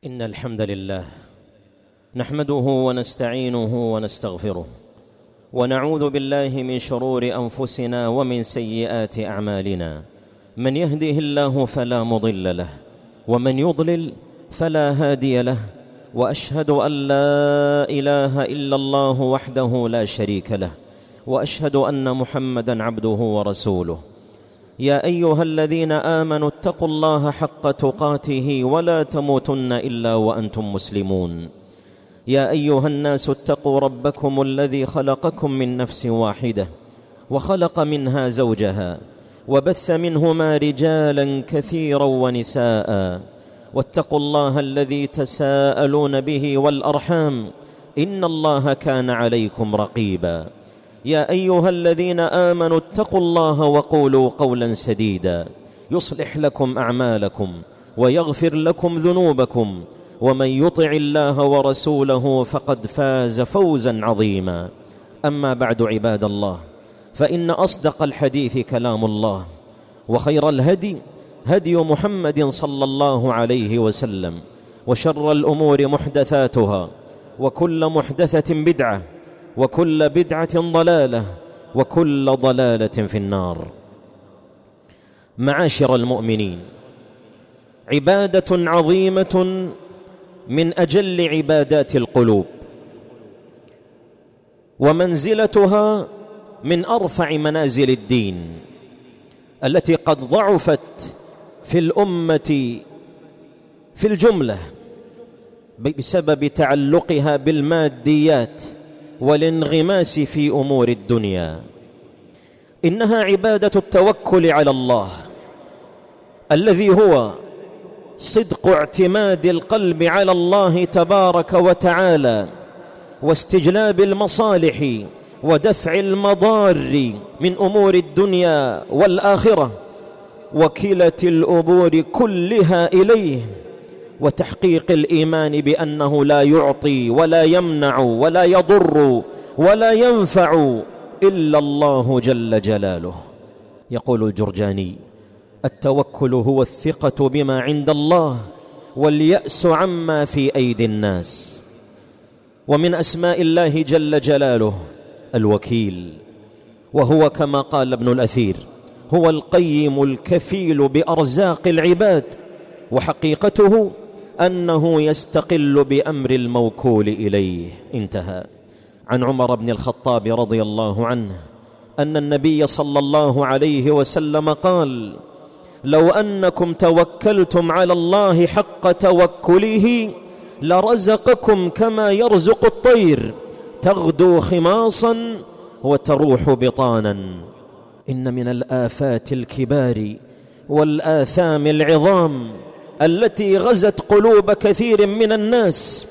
إن الحمد لله نحمده ونستعينه ونستغفره ونعوذ بالله من شرور أنفسنا ومن سيئات أعمالنا. من يهده الله فلا مضل له ومن يضلل فلا هادي له، وأشهد أن لا إله إلا الله وحده لا شريك له، وأشهد أن محمدًا عبده ورسوله. يا أيها الذين آمنوا اتقوا الله حق تقاته ولا تموتن إلا وأنتم مسلمون. يا أيها الناس اتقوا ربكم الذي خلقكم من نفس واحدة وخلق منها زوجها وبث منهما رجالا كثيرا ونساء، واتقوا الله الذي تساءلون به والأرحام إن الله كان عليكم رقيبا. يا أيها الذين آمنوا اتقوا الله وقولوا قولا سديدا يصلح لكم أعمالكم ويغفر لكم ذنوبكم، ومن يطع الله ورسوله فقد فاز فوزا عظيما. أما بعد عباد الله، فإن أصدق الحديث كلام الله، وخير الهدي هدي محمد صلى الله عليه وسلم، وشر الأمور محدثاتها، وكل محدثة بدعة، وكل بدعة ضلالة، وكل ضلالة في النار. معاشر المؤمنين، عبادة عظيمة من أجل عبادات القلوب، ومنزلتها من أرفع منازل الدين التي قد ضعفت في الأمة في الجملة بسبب تعلقها بالماديات والانغماس في أمور الدنيا. إنها عبادة التوكل على الله، الذي هو صدق اعتماد القلب على الله تبارك وتعالى، واستجلاب المصالح ودفع المضار من أمور الدنيا والآخرة، وكلة الأمور كلها إليه، وتحقيق الإيمان بأنه لا يعطي ولا يمنع ولا يضر ولا ينفع إلا الله جل جلاله. يقول الجرجاني: التوكل هو الثقة بما عند الله واليأس عما في أيدي الناس. ومن أسماء الله جل جلاله الوكيل، وهو كما قال ابن الأثير هو القيم الكفيل بأرزاق العباد، وحقيقته أنه يستقل بأمر الموكول إليه. انتهى. عن عمر بن الخطاب رضي الله عنه أن النبي صلى الله عليه وسلم قال: لو أنكم توكلتم على الله حق توكله لرزقكم كما يرزق الطير، تغدو خماصا وتروح بطانا. إن من الآفات الكبار والآثام العظام التي غزت قلوب كثير من الناس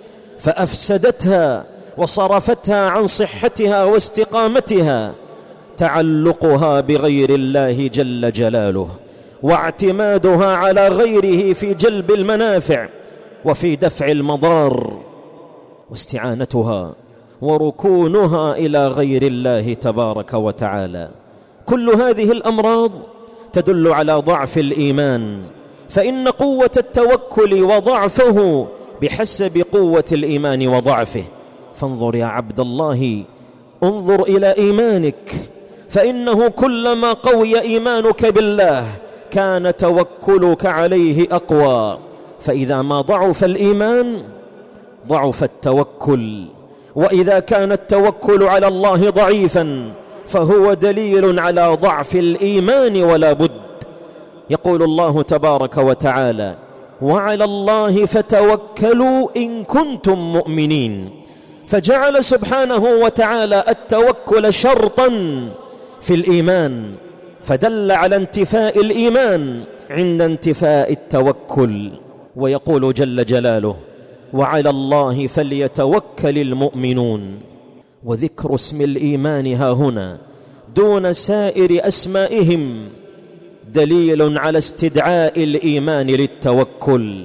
فأفسدتها وصرفتها عن صحتها واستقامتها تعلقها بغير الله جل جلاله، واعتمادها على غيره في جلب المنافع وفي دفع المضار، واستعانتها وركونها إلى غير الله تبارك وتعالى. كل هذه الأمراض تدل على ضعف الإيمان، فإن قوة التوكل وضعفه بحسب قوة الإيمان وضعفه. فانظر يا عبد الله، انظر إلى إيمانك، فإنه كلما قوي إيمانك بالله كان توكلك عليه أقوى، فإذا ما ضعف الإيمان ضعف التوكل، وإذا كان التوكل على الله ضعيفا فهو دليل على ضعف الإيمان ولا بد. يقول الله تبارك وتعالى: وعلى الله فتوكلوا إن كنتم مؤمنين. فجعل سبحانه وتعالى التوكل شرطا في الإيمان، فدل على انتفاء الإيمان عند انتفاء التوكل. ويقول جل جلاله: وعلى الله فليتوكل المؤمنون. وذكر اسم الإيمان ها هنا دون سائر أسمائهم دليل على استدعاء الإيمان للتوكل،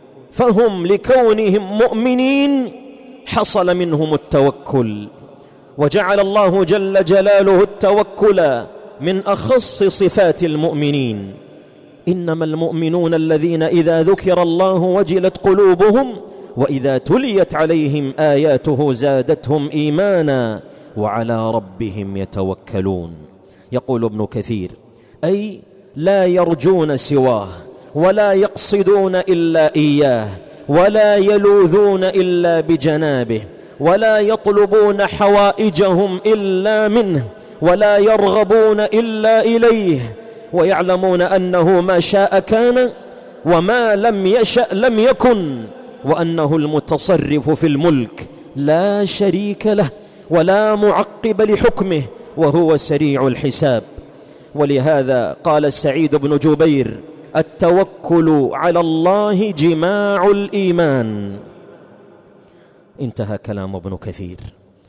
فهم لكونهم مؤمنين حصل منهم التوكل. وجعل الله جل جلاله التوكل من أخص صفات المؤمنين، إنما المؤمنون الذين إذا ذكر الله وجلت قلوبهم وإذا تليت عليهم آياته زادتهم إيمانا وعلى ربهم يتوكلون. يقول ابن كثير: أي لا يرجون سواه ولا يقصدون إلا إياه ولا يلوذون إلا بجنابه ولا يطلبون حوائجهم إلا منه ولا يرغبون إلا إليه، ويعلمون أنه ما شاء كان وما لم يشأ لم يكن، وأنه المتصرف في الملك لا شريك له ولا معقب لحكمه وهو سريع الحساب. ولهذا قال سعيد بن جبير: التوكل على الله جماع الإيمان. انتهى كلام ابن كثير.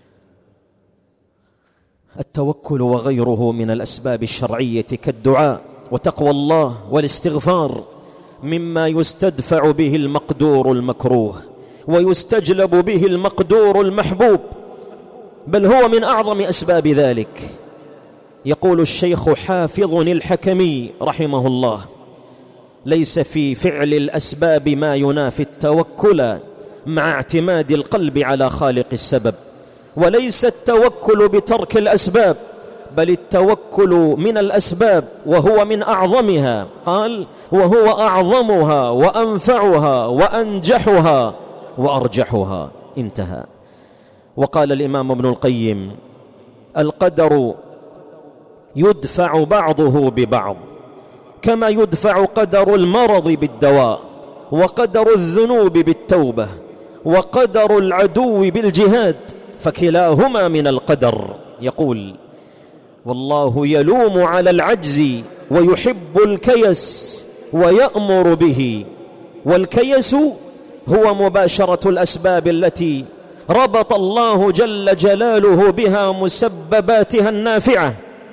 التوكل وغيره من الأسباب الشرعية كالدعاء وتقوى الله والاستغفار مما يستدفع به المقدور المكروه ويستجلب به المقدور المحبوب، بل هو من أعظم أسباب ذلك. يقول الشيخ حافظ الحكمي رحمه الله: ليس في فعل الأسباب ما ينافي التوكل مع اعتماد القلب على خالق السبب، وليس التوكل بترك الأسباب، بل التوكل من الأسباب وهو من أعظمها. قال: وهو أعظمها وأنفعها وأنجحها وأرجحها. انتهى. وقال الإمام ابن القيم: القدر يدفع بعضه ببعض، كما يدفع قدر المرض بالدواء، وقدر الذنوب بالتوبة، وقدر العدو بالجهاد، فكلاهما من القدر. يقول: والله يلوم على العجز ويحب الكيس ويأمر به، والكيس هو مباشرة الأسباب التي ربط الله جل جلاله بها مسبباتها النافعة،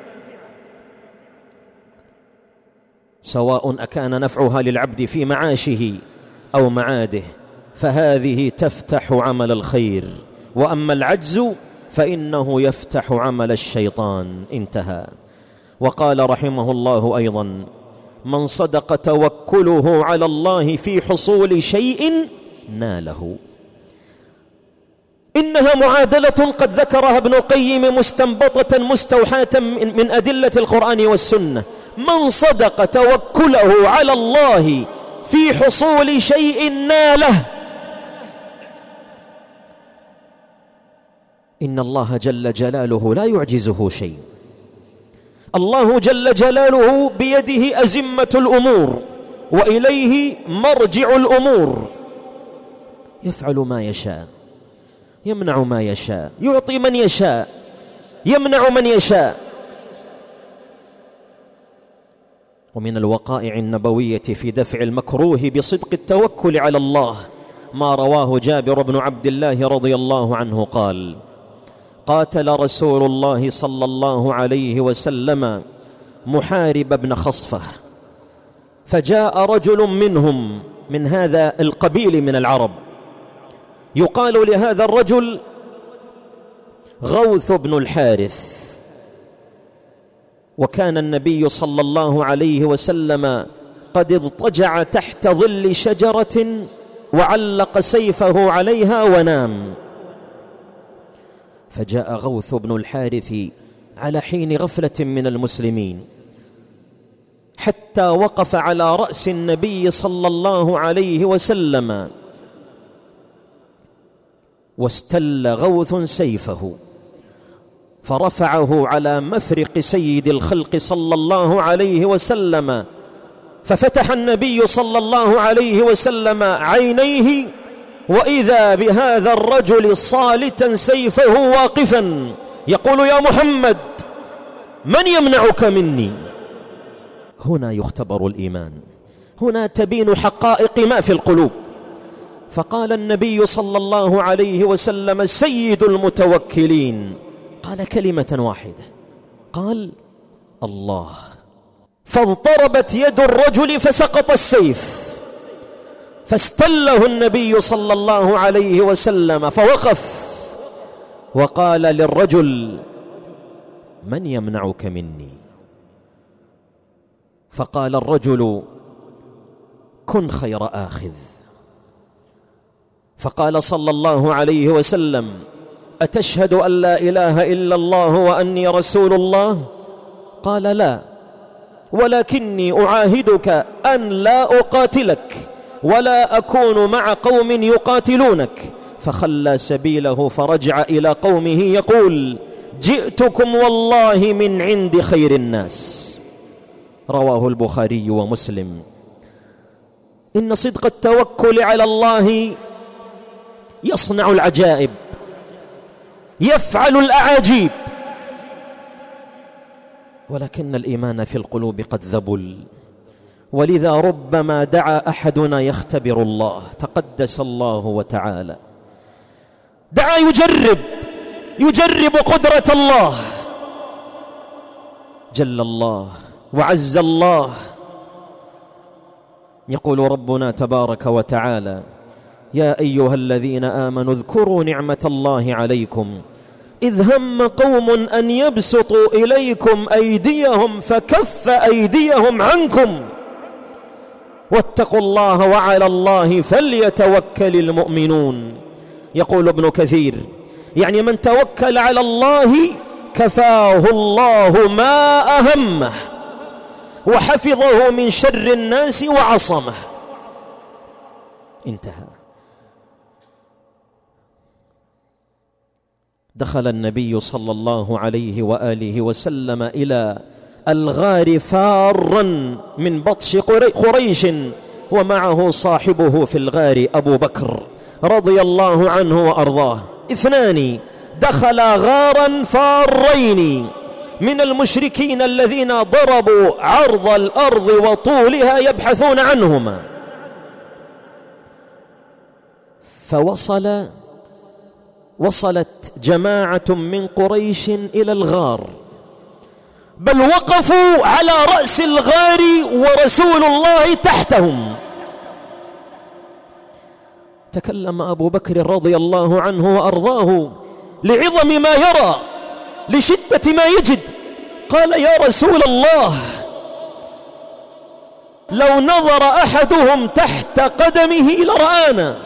سواء أكان نفعها للعبد في معاشه أو معاده، فهذه تفتح عمل الخير، وأما العجز فإنه يفتح عمل الشيطان. انتهى. وقال رحمه الله أيضا: من صدق توكله على الله في حصول شيء ناله. إنها معادلة قد ذكرها ابن القيم مستنبطة مستوحاة من أدلة القرآن والسنة. من صدق توكله على الله في حصول شيء ناله، إن الله جل جلاله لا يعجزه شيء. الله جل جلاله بيده أزمة الأمور وإليه مرجع الأمور، يفعل ما يشاء، يمنع ما يشاء، يعطي من يشاء، يمنع من يشاء. ومن الوقائع النبوية في دفع المكروه بصدق التوكل على الله ما رواه جابر بن عبد الله رضي الله عنه قال: قاتل رسول الله صلى الله عليه وسلم محارب بن خصفة، فجاء رجل منهم من هذا القبيل من العرب يقال لهذا الرجل غوث بن الحارث، وكان النبي صلى الله عليه وسلم قد اضطجع تحت ظل شجرة وعلق سيفه عليها ونام. فجاء غوث بن الحارث على حين غفلة من المسلمين حتى وقف على رأس النبي صلى الله عليه وسلم، واستل غوث سيفه فرفعه على مفرق سيد الخلق صلى الله عليه وسلم، ففتح النبي صلى الله عليه وسلم عينيه وإذا بهذا الرجل صالتا سيفه واقفا يقول: يا محمد، من يمنعك مني؟ هنا يختبر الإيمان، هنا تبين حقائق ما في القلوب. فقال النبي صلى الله عليه وسلم: سيد المتوكلين، قال كلمة واحدة، قال: الله. فاضطربت يد الرجل فسقط السيف، فاستله النبي صلى الله عليه وسلم فوقف وقال للرجل: من يمنعك مني؟ فقال الرجل: كن خير آخذ. فقال صلى الله عليه وسلم: أتشهد أن لا إله إلا الله وأني رسول الله؟ قال: لا، ولكني أعاهدك أن لا أقاتلك ولا أكون مع قوم يقاتلونك. فخلى سبيله فرجع إلى قومه يقول: جئتكم والله من عند خير الناس. رواه البخاري ومسلم. إن صدق التوكل على الله يصنع العجائب، يفعل الأعاجيب، ولكن الإيمان في القلوب قد ذبل، ولذا ربما دعا أحدنا يختبر الله تقدس الله وتعالى، دعا يجرب قدرة الله، جل الله وعز الله. يقول ربنا تبارك وتعالى: يا أيها الذين آمنوا اذكروا نعمة الله عليكم إذ هم قوم أن يبسطوا إليكم أيديهم فكف أيديهم عنكم واتقوا الله وعلى الله فليتوكل المؤمنون. يقول ابن كثير: يعني من توكل على الله كفاه الله ما أهمه وحفظه من شر الناس وعصمه. انتهى. دخل النبي صلى الله عليه وآله وسلم إلى الغار فارا من بطش قريش، ومعه صاحبه في الغار أبو بكر رضي الله عنه وأرضاه. اثنان دخلا غارا فارين من المشركين الذين ضربوا عرض الأرض وطولها يبحثون عنهما، وصلت جماعة من قريش إلى الغار، بل وقفوا على رأس الغار ورسول الله تحتهم. تكلم أبو بكر رضي الله عنه وأرضاه لعظم ما يرى، لشدة ما يجد. قال: يا رسول الله، لو نظر أحدهم تحت قدمه لرآنا.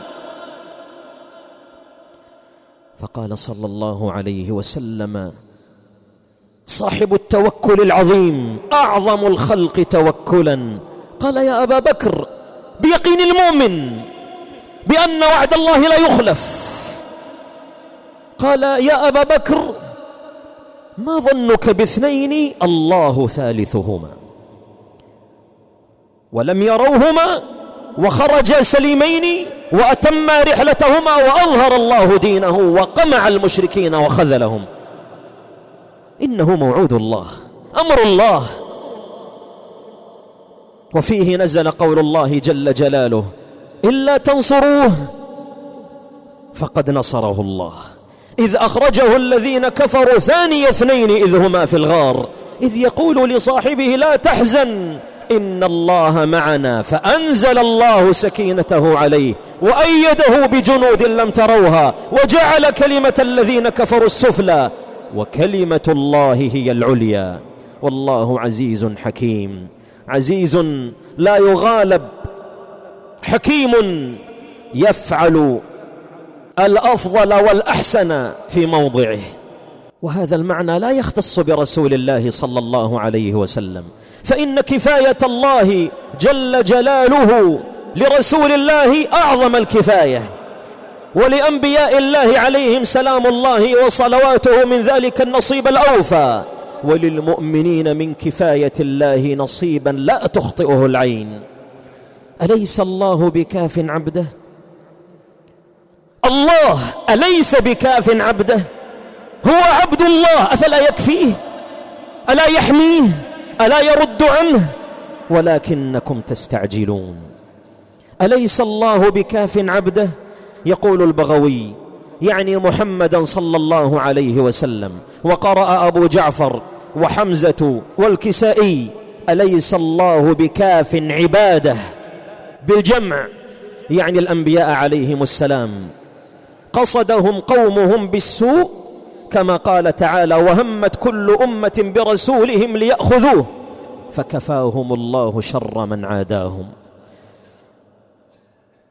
فقال صلى الله عليه وسلم: صاحب التوكل العظيم أعظم الخلق توكلا. قال: يا أبا بكر، بيقين المؤمن بأن وعد الله لا يخلف. قال: يا أبا بكر، ما ظنك باثنين الله ثالثهما؟ ولم يروهما وخرجا سليمين وأتما رحلتهما وأظهر الله دينه وقمع المشركين وخذلهم. إنه موعود الله، أمر الله. وفيه نزل قول الله جل جلاله: إلا تنصروه فقد نصره الله إذ أخرجه الذين كفروا ثاني اثنين إذ هما في الغار إذ يقول لصاحبه لا تحزن إن الله معنا فأنزل الله سكينته عليه وأيده بجنود لم تروها وجعل كلمة الذين كفروا السفلى وكلمة الله هي العليا والله عزيز حكيم. عزيز لا يغالب، حكيم يفعل الأفضل والأحسن في موضعه. وهذا المعنى لا يختص برسول الله صلى الله عليه وسلم، فإن كفاية الله جل جلاله لرسول الله أعظم الكفاية، ولأنبياء الله عليهم سلام الله وصلواته من ذلك النصيب الأوفى، وللمؤمنين من كفاية الله نصيبا لا تخطئه العين. أليس الله بكاف عبده؟ الله أليس بكاف عبده؟ هو عبد الله، أفلا يكفيه؟ ألا يحميه؟ ألا يرد عنه؟ ولكنكم تستعجلون. أليس الله بكاف عبده؟ يقول البغوي يعني محمدا صلى الله عليه وسلم، وقرأ أبو جعفر وحمزة والكسائي أليس الله بكاف عباده بالجمع، يعني الأنبياء عليهم السلام قصدهم قومهم بالسوء كما قال تعالى وهمت كل أمة برسولهم ليأخذوه فكفاهم الله شر من عاداهم.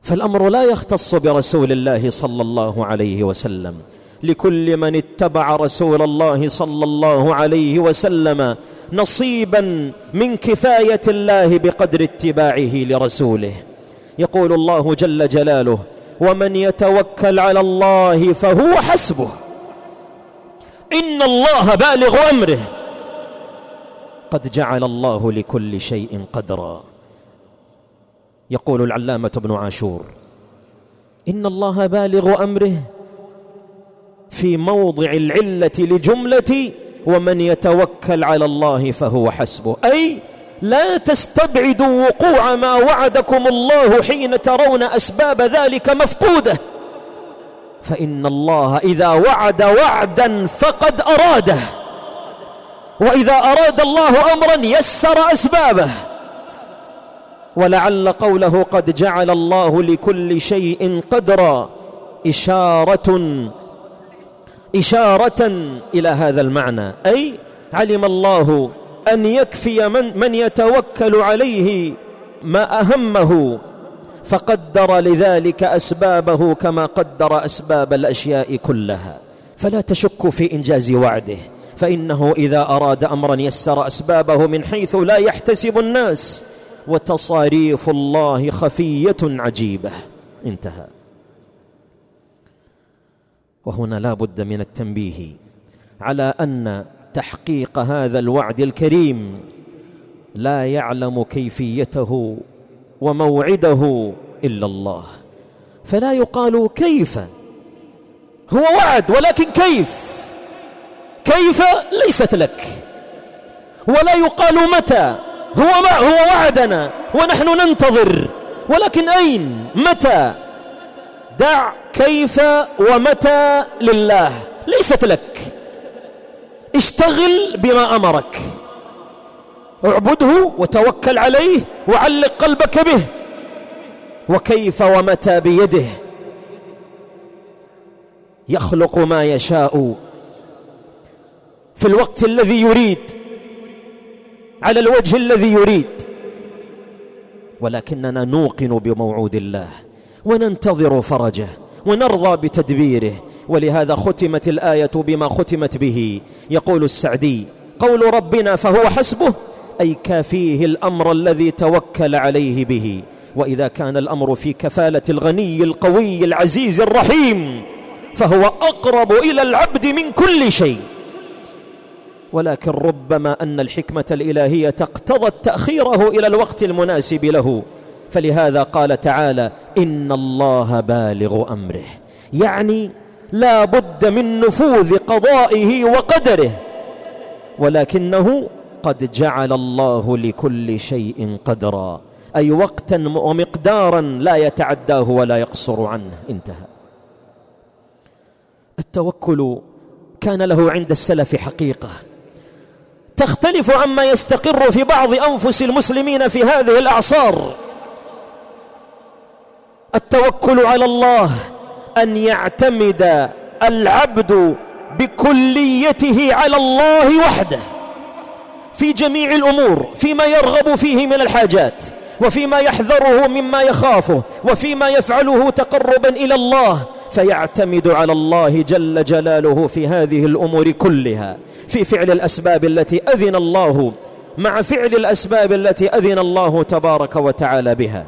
فالأمر لا يختص برسول الله صلى الله عليه وسلم، لكل من اتبع رسول الله صلى الله عليه وسلم نصيبا من كفاية الله بقدر اتباعه لرسوله. يقول الله جل جلاله: ومن يتوكل على الله فهو حسبه إن الله بالغ أمره قد جعل الله لكل شيء قدرا. يقول العلامة ابن عاشور: إن الله بالغ أمره في موضع العلة لجملة ومن يتوكل على الله فهو حسبه، أي لا تستبعدوا وقوع ما وعدكم الله حين ترون أسباب ذلك مفقودة، فإن الله إذا وعد وعدا فقد أراده، وإذا أراد الله أمرا يسر أسبابه. ولعل قوله قد جعل الله لكل شيء قدرا إشارة إلى هذا المعنى، أي علم الله أن يكفي من يتوكل عليه ما أهمه، فقدر لذلك أسبابه كما قدر أسباب الأشياء كلها. فلا تشك في إنجاز وعده، فإنه إذا أراد أمرا يسر أسبابه من حيث لا يحتسب الناس، وتصاريف الله خفية عجيبة. انتهى. وهنا لا بد من التنبيه على أن تحقيق هذا الوعد الكريم لا يعلم كيفيته وموعده إلا الله، فلا يقال كيف، هو وعد ولكن كيف ليست لك، ولا يقال متى، هو وعدنا ونحن ننتظر، ولكن أين متى؟ دع كيف ومتى لله، ليست لك. اشتغل بما أمرك، اعبده وتوكل عليه وعلق قلبك به، وكيف ومتى بيده، يخلق ما يشاء في الوقت الذي يريد على الوجه الذي يريد، ولكننا نوقن بموعود الله وننتظر فرجه ونرضى بتدبيره. ولهذا ختمت الآية بما ختمت به. يقول السعدي: قول ربنا فهو حسبه أي كافيه الأمر الذي توكل عليه به. وإذا كان الأمر في كفالة الغني القوي العزيز الرحيم فهو أقرب إلى العبد من كل شيء، ولكن ربما أن الحكمة الإلهية اقتضت تأخيره إلى الوقت المناسب له، فلهذا قال تعالى: إن الله بالغ أمره، يعني لا بد من نفوذ قضائه وقدره، ولكنه قد جعل الله لكل شيء قدرا، أي وقتا ومقدارا لا يتعداه ولا يقصر عنه. انتهى. التوكل كان له عند السلف حقيقة تختلف عما يستقر في بعض أنفس المسلمين في هذه الأعصار. التوكل على الله أن يعتمد العبد بكليته على الله وحده في جميع الأمور، فيما يرغب فيه من الحاجات، وفيما يحذره مما يخافه، وفيما يفعله تقربا إلى الله، فيعتمد على الله جل جلاله في هذه الأمور كلها، في فعل الأسباب التي أذن الله مع فعل الأسباب التي أذن الله تبارك وتعالى بها.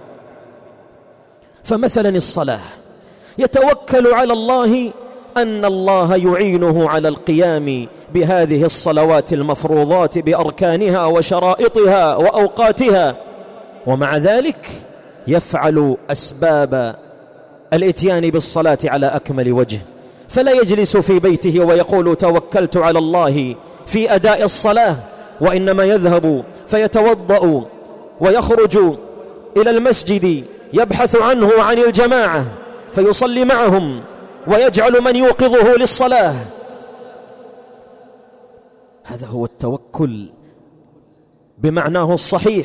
فمثلا الصلاة يتوكل على الله أن الله يعينه على القيام بهذه الصلوات المفروضات بأركانها وشرائطها وأوقاتها، ومع ذلك يفعل أسباب الإتيان بالصلاة على أكمل وجه، فلا يجلس في بيته ويقول توكلت على الله في أداء الصلاة، وإنما يذهب فيتوضأ ويخرج إلى المسجد يبحث عنه عن الجماعة فيصلي معهم ويجعل من يوقظه للصلاة. هذا هو التوكل بمعناه الصحيح.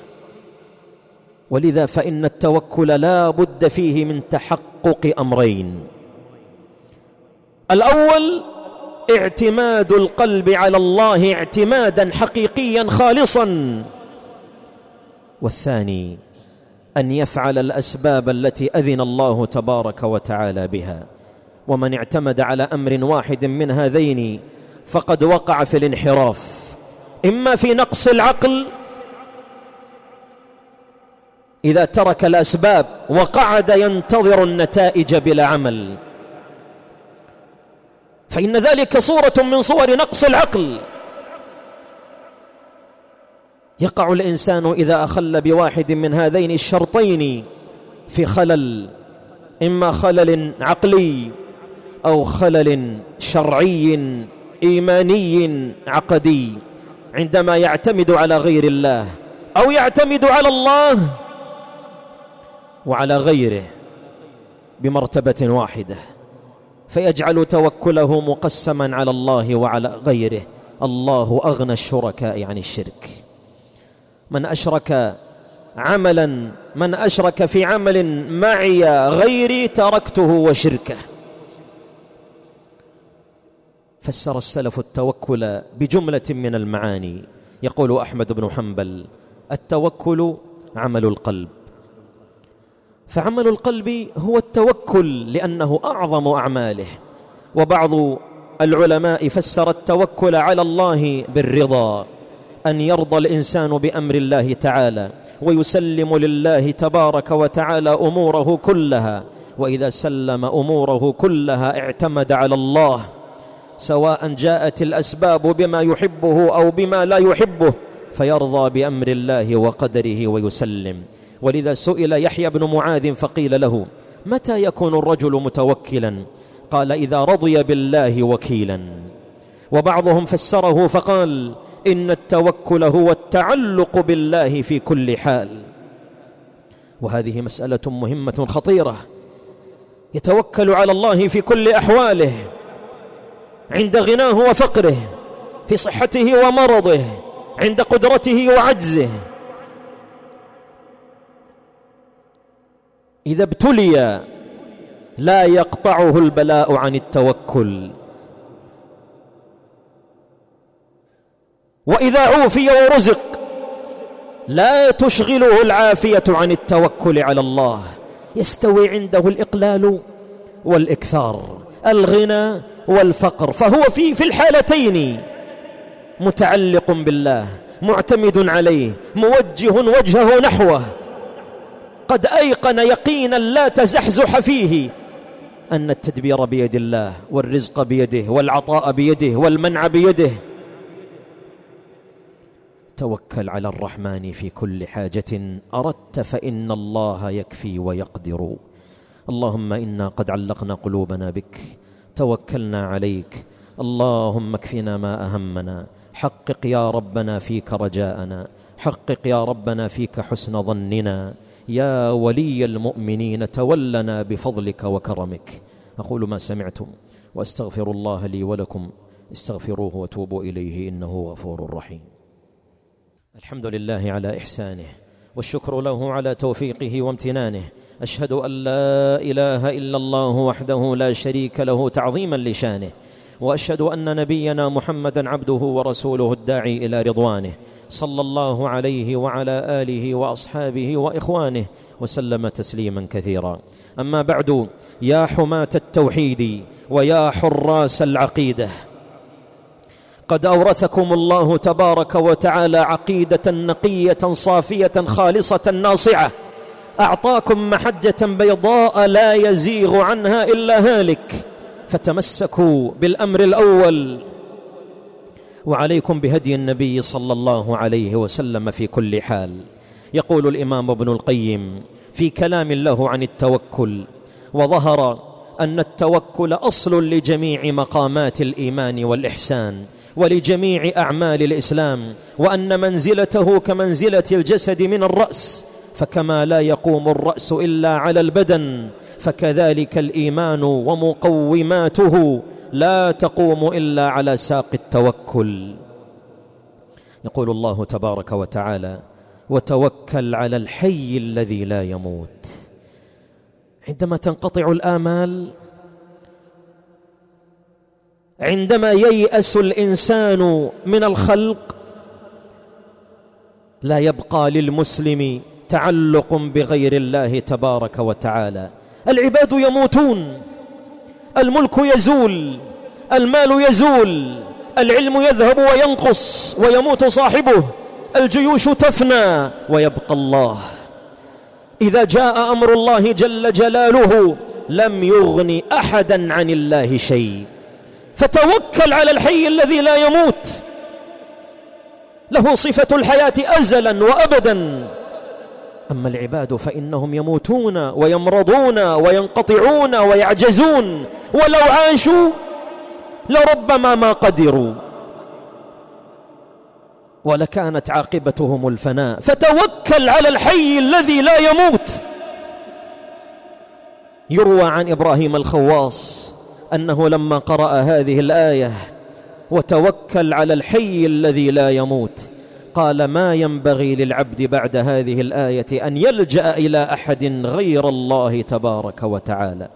ولذا فإن التوكل لا بد فيه من تحقق أمرين: الأول اعتماد القلب على الله اعتمادا حقيقيا خالصا، والثاني أن يفعل الأسباب التي أذن الله تبارك وتعالى بها. ومن اعتمد على أمر واحد من هذين فقد وقع في الانحراف، إما في نقص العقل إذا ترك الأسباب وقعد ينتظر النتائج بلا عمل، فإن ذلك صورة من صور نقص العقل. يقع الإنسان إذا أخل بواحد من هذين الشرطين في خلل، إما خلل عقلي أو خلل شرعي إيماني عقدي، عندما يعتمد على غير الله أو يعتمد على الله وعلى غيره بمرتبة واحدة، فيجعل توكله مقسما على الله وعلى غيره. الله أغنى الشركاء عن الشرك. من أشرك في عمل معي غيري تركته وشركه. فسر السلف التوكل بجملة من المعاني. يقول أحمد بن حنبل: التوكل عمل القلب. فعمل القلب هو التوكل لأنه أعظم أعماله. وبعض العلماء فسر التوكل على الله بالرضا، أن يرضى الإنسان بأمر الله تعالى ويسلم لله تبارك وتعالى أموره كلها، وإذا سلم أموره كلها اعتمد على الله، سواء جاءت الأسباب بما يحبه أو بما لا يحبه، فيرضى بأمر الله وقدره ويسلم. ولذا سئل يحيى بن معاذ فقيل له: متى يكون الرجل متوكلا؟ قال: إذا رضي بالله وكيلا. وبعضهم فسره فقال: إن التوكل هو التعلق بالله في كل حال. وهذه مسألة مهمة خطيرة. يتوكل على الله في كل أحواله، عند غناه وفقره، في صحته ومرضه، عند قدرته وعجزه. إذا ابتلي لا يقطعه البلاء عن التوكل، وإذا عوفي ورزق لا تشغله العافية عن التوكل على الله. يستوي عنده الإقلال والإكثار، الغنى والفقر، فهو في الحالتين متعلق بالله، معتمد عليه، موجه وجهه نحوه، قد أيقن يقينا لا تزحزح فيه أن التدبير بيد الله، والرزق بيده، والعطاء بيده، والمنع بيده. توكل على الرحمن في كل حاجة أردت فإن الله يكفي ويقدر. اللهم إنا قد علقنا قلوبنا بك، توكلنا عليك، اللهم اكفنا ما أهمنا، حقق يا ربنا فيك رجاءنا، حقق يا ربنا فيك حسن ظننا، يا ولي المؤمنين تولنا بفضلك وكرمك. أقول ما سمعتم وأستغفر الله لي ولكم، استغفروه وتوبوا إليه إنه غفور رحيم. الحمد لله على إحسانه، والشكر له على توفيقه وامتنانه. أشهد أن لا إله إلا الله وحده لا شريك له تعظيما لشانه، وأشهد أن نبينا محمدا عبده ورسوله الداعي إلى رضوانه، صلى الله عليه وعلى آله وأصحابه وإخوانه وسلم تسليما كثيرا. أما بعد، يا حماة التوحيد ويا حراس العقيدة، قد أورثكم الله تبارك وتعالى عقيدة نقية صافية خالصة ناصعة، أعطاكم محجة بيضاء لا يزيغ عنها إلا هالك، فتمسكوا بالأمر الأول، وعليكم بهدي النبي صلى الله عليه وسلم في كل حال. يقول الإمام ابن القيم في كلام له عن التوكل: وظهر أن التوكل أصل لجميع مقامات الإيمان والإحسان ولجميع أعمال الإسلام، وأن منزلته كمنزلة الجسد من الرأس، فكما لا يقوم الرأس إلا على البدن، فكذلك الإيمان ومقوماته لا تقوم إلا على ساق التوكل. يقول الله تبارك وتعالى: وتوكل على الحي الذي لا يموت. عندما تنقطع الآمال، عندما ييأس الإنسان من الخلق، لا يبقى للمسلم تعلق بغير الله تبارك وتعالى. العباد يموتون، الملك يزول، المال يزول، العلم يذهب وينقص ويموت صاحبه، الجيوش تفنى ويبقى الله. إذا جاء أمر الله جل جلاله لم يغن أحدا عن الله شيء، فتوكل على الحي الذي لا يموت، له صفة الحياة أزلا وأبدا. أما العباد فإنهم يموتون ويمرضون وينقطعون ويعجزون، ولو عاشوا لربما ما قدروا ولكانت عاقبتهم الفناء. فتوكل على الحي الذي لا يموت. يروى عن إبراهيم الخواص أنه لما قرأ هذه الآية وتوكل على الحي الذي لا يموت قال: ما ينبغي للعبد بعد هذه الآية أن يلجأ إلى أحد غير الله تبارك وتعالى.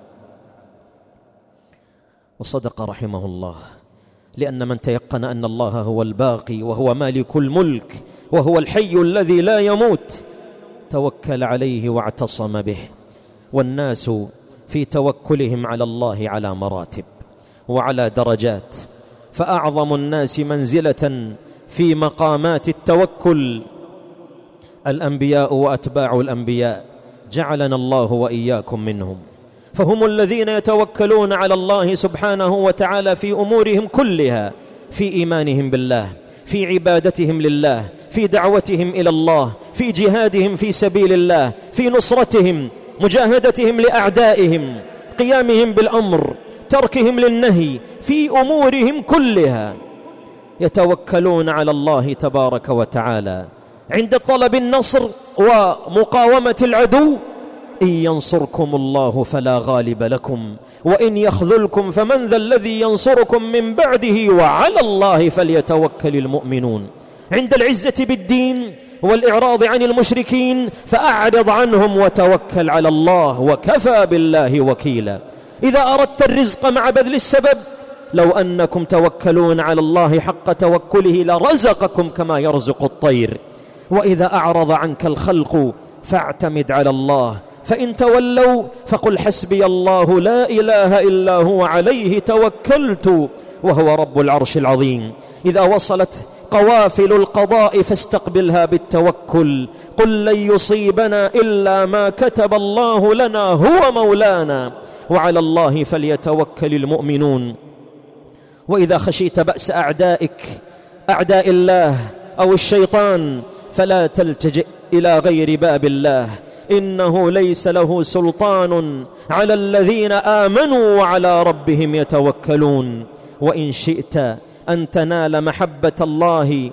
وصدق رحمه الله، لأن من تيقن أن الله هو الباقي وهو مالك الملك وهو الحي الذي لا يموت توكل عليه واعتصم به. والناس في توكلهم على الله على مراتب وعلى درجات، فأعظم الناس منزلة في مقامات التوكل الأنبياء وأتباع الأنبياء، جعلنا الله وإياكم منهم. فهم الذين يتوكلون على الله سبحانه وتعالى في أمورهم كلها، في إيمانهم بالله، في عبادتهم لله، في دعوتهم إلى الله، في جهادهم في سبيل الله، في نصرتهم، مجاهدتهم لأعدائهم، قيامهم بالأمر، تركهم للنهي، في أمورهم كلها يتوكلون على الله تبارك وتعالى. عند طلب النصر ومقاومة العدو: إن ينصركم الله فلا غالب لكم وإن يخذلكم فمن ذا الذي ينصركم من بعده وعلى الله فليتوكل المؤمنون. عند العزة بالدين والإعراض عن المشركين فأعرض عنهم وتوكل على الله وكفى بالله وكيلا. إذا أردت الرزق مع بذل السبب: لو أنكم توكلون على الله حق توكله لرزقكم كما يرزق الطير. وإذا أعرض عنك الخلق فاعتمد على الله، فإن تولوا فقل حسبي الله لا إله إلا هو عليه توكلت وهو رب العرش العظيم. إذا وصلت قوافل القضاء فاستقبلها بالتوكل. قل لن يصيبنا إلا ما كتب الله لنا هو مولانا وعلى الله فليتوكل المؤمنون. وإذا خشيت بأس أعدائك، أعداء الله أو الشيطان، فلا تلتجئ إلى غير باب الله، إنه ليس له سلطان على الذين آمنوا وعلى ربهم يتوكلون. وإن شئت أن تنال محبة الله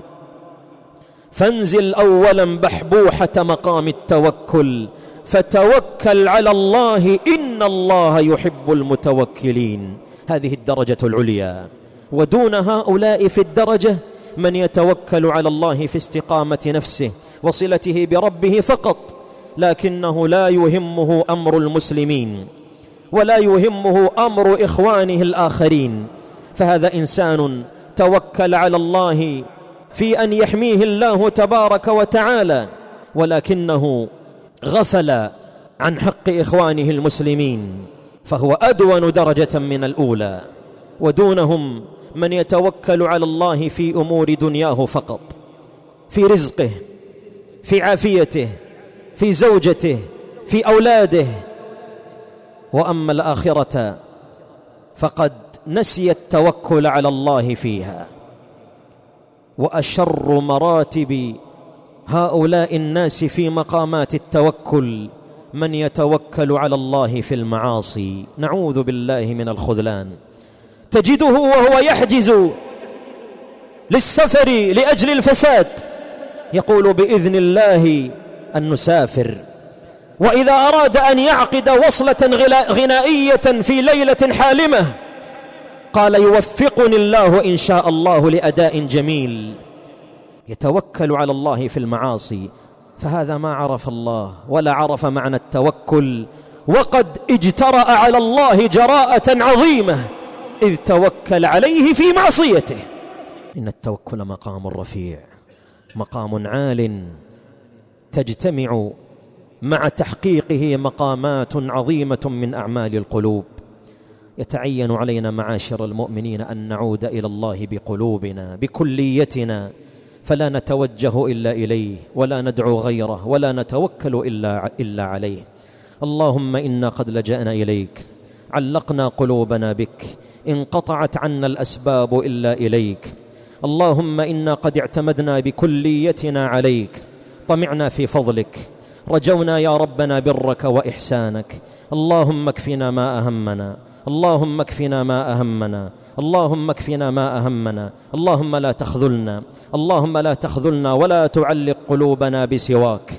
فانزل أولا بحبوحة مقام التوكل، فتوكل على الله إن الله يحب المتوكلين. هذه الدرجة العليا. ودون هؤلاء في الدرجة من يتوكل على الله في استقامة نفسه وصلته بربه فقط، لكنه لا يهمه أمر المسلمين ولا يهمه أمر إخوانه الآخرين. فهذا إنسان توكل على الله في أن يحميه الله تبارك وتعالى، ولكنه غفل عن حق إخوانه المسلمين، فهو أدون درجة من الأولى. ودونهم من يتوكل على الله في أمور دنياه فقط، في رزقه، في عافيته، في زوجته، في أولاده. وأما الآخرة فقد نسي التوكل على الله فيها. وأشر مراتب هؤلاء الناس في مقامات التوكل من يتوكل على الله في المعاصي، نعوذ بالله من الخذلان. تجده وهو يحجز للسفر لأجل الفساد يقول: بإذن الله أن نسافر. وإذا أراد أن يعقد وصلة غنائية في ليلة حالمة قال: يوفقني الله إن شاء الله لأداء جميل. يتوكل على الله في المعاصي، فهذا ما عرف الله ولا عرف معنى التوكل، وقد اجترأ على الله جراءة عظيمة إذ توكل عليه في معصيته. إن التوكل مقام رفيع، مقام عال، تجتمع مع تحقيقه مقامات عظيمة من أعمال القلوب. يتعين علينا معاشر المؤمنين أن نعود إلى الله بقلوبنا بكليتنا، فلا نتوجه إلا إليه ولا ندعو غيره ولا نتوكل إلا عليه. اللهم إنا قد لجأنا إليك، علقنا قلوبنا بك، انقطعت عنا الأسباب إلا إليك. اللهم إنا قد اعتمدنا بكليتنا عليك، طمعنا في فضلك، رجونا يا ربنا برك وإحسانك. اللهم اكفنا ما أهمنا، اللهم اكفنا ما أهمنا، اللهم اكفنا ما أهمنا. اللهم لا تخذلنا، اللهم لا تخذلنا ولا تعلق قلوبنا بسواك.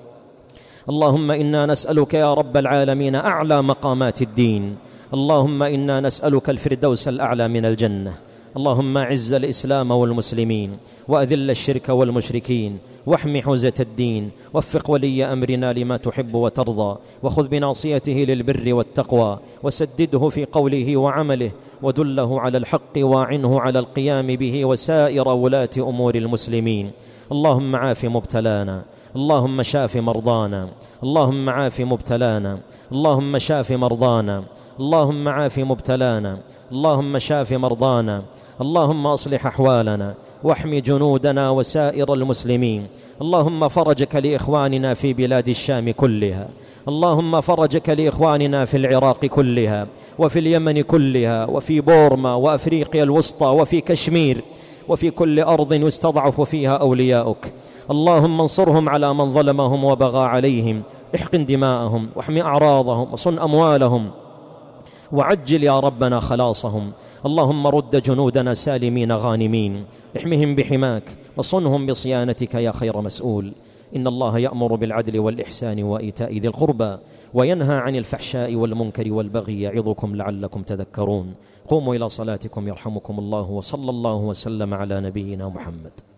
اللهم إنا نسألك يا رب العالمين أعلى مقامات الدين. اللهم إنا نسألك الفردوس الأعلى من الجنة. اللهم أعز الإسلام والمسلمين، وأذل الشرك والمشركين، واحم حوزة الدين، وفق ولي أمرنا لما تحب وترضى، وخذ بناصيته للبر والتقوى، وسدده في قوله وعمله، ودله على الحق واعنه على القيام به وسائر ولاة أمور المسلمين. اللهم عاف مبتلانا، اللهم شاف مرضانا، اللهم عاف مبتلانا، اللهم شاف مرضانا، اللهم عاف مبتلانا، اللهم شاف مرضانا. اللهم أصلح أحوالنا، واحمي جنودنا وسائر المسلمين. اللهم فرجك لإخواننا في بلاد الشام كلها، اللهم فرجك لإخواننا في العراق كلها، وفي اليمن كلها، وفي بورما وأفريقيا الوسطى، وفي كشمير، وفي كل أرض يستضعف فيها أولياؤك. اللهم انصرهم على من ظلمهم وبغى عليهم، احقن دماءهم، واحمي أعراضهم، وصن أموالهم، وعجل يا ربنا خلاصهم. اللهم رد جنودنا سالمين غانمين، احمهم بحماك، وصنهم بصيانتك يا خير مسؤول. إن الله يأمر بالعدل والإحسان وإيتاء ذي القربى، وينهى عن الفحشاء والمنكر والبغي، يعظكم لعلكم تذكرون. قوموا إلى صلاتكم يرحمكم الله، وصلى الله وسلم على نبينا محمد.